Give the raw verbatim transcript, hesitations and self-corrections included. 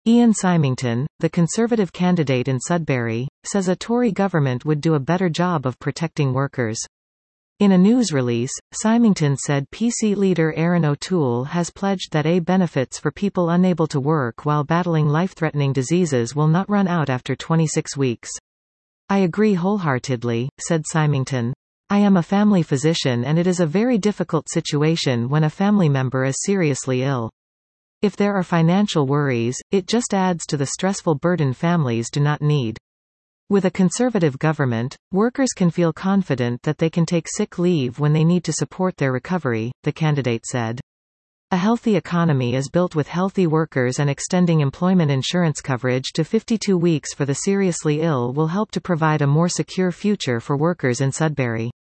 Ian Symington, the Conservative candidate in Sudbury, says a Tory government would do a better job of protecting workers. In a news release, Symington said P C leader Erin O'Toole has pledged that A benefits for people unable to work while battling life-threatening diseases will not run out after twenty-six weeks. "I agree wholeheartedly," said Symington. "I am a family physician and it is a very difficult situation when a family member is seriously ill. If there are financial worries, it just adds to the stressful burden families do not need. With a Conservative government, workers can feel confident that they can take sick leave when they need to support their recovery," the candidate said. "A healthy economy is built with healthy workers, and extending employment insurance coverage to fifty-two weeks for the seriously ill will help to provide a more secure future for workers in Sudbury."